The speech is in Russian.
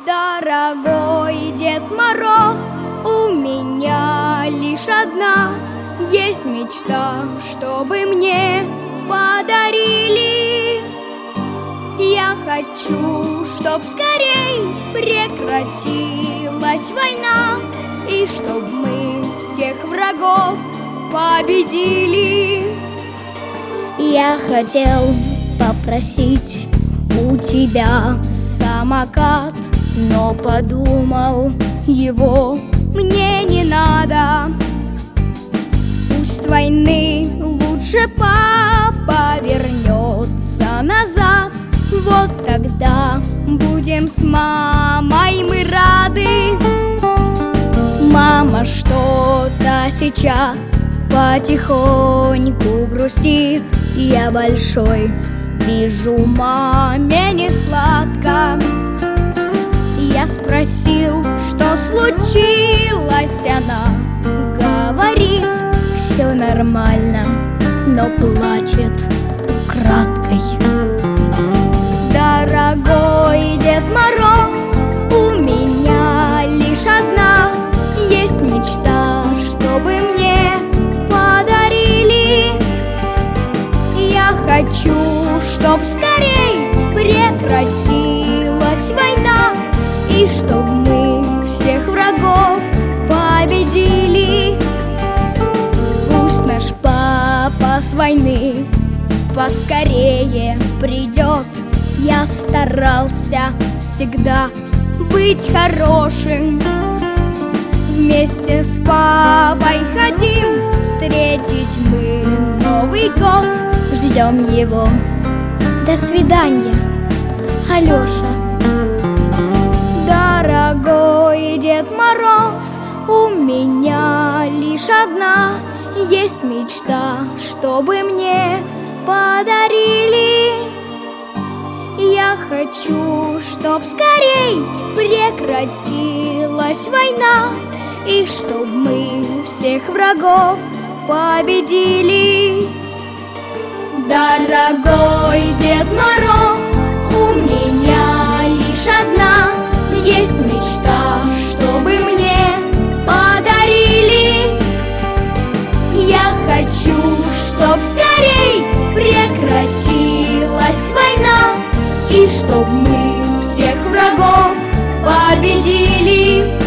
Дорогой Дед Мороз, у меня лишь одна есть мечта, чтобы мне подарили. Я хочу, чтоб скорей прекратилась война, и чтоб мы всех врагов победили. Я хотел попросить у тебя самокат, но подумал, его мне не надо. Пусть войны лучше папа вернется назад, вот тогда будем с мамой мы рады. Мама что-то сейчас потихоньку грустит. Я большой, вижу, маме не сладко. Я спросил, что случилось, она говорит: все нормально, но плачет украдкой. Дорогой Дед Мороз, у меня лишь одна есть мечта, чтобы мне подарили. Я хочу, чтоб скорей прекратилась война, и чтоб мы всех врагов победили. Пусть наш папа с войны поскорее придет. Я старался всегда быть хорошим. Вместе с папой хотим встретить мы Новый год. Ждем его. До свидания, Алёша. Дорогой Дед Мороз, у меня лишь одна есть мечта, чтобы мне подарили. Я хочу, чтоб скорей прекратилась война, и чтоб мы всех врагов победили. Дорогой Дед Мороз, у меня лишь одна есть мечта, чтобы мне подарили. Я хочу, чтоб скорей прекратилась война, и чтоб мы всех врагов победили.